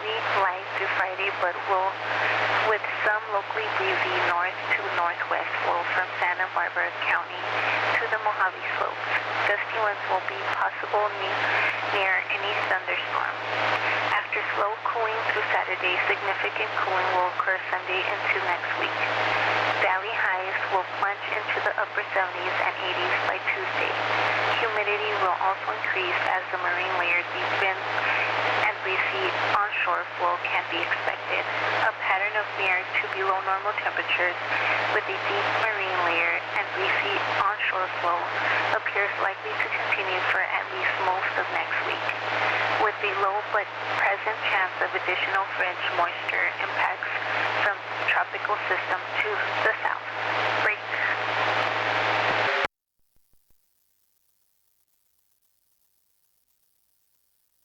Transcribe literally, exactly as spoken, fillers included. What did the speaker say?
Cloudy, light through Friday, but will with some locally breezy north to northwest flow from Santa Barbara County to the Mojave Slopes. Gusty winds will be possible ne- near any thunderstorm. After slow cooling through Saturday, significant cooling will occur Sunday into next week. Valley highs will plunge into the upper seventies and eighties by Tuesday. Humidity will also increase as the marine layer deepens and breezy onshore flow can be expected. A pattern of near to below normal temperatures with a deep marine layer and breezy onshore flow appears likely to continue for at least most of next week, with a low but present chance of additional fringe moisture impacts from tropical system to the south.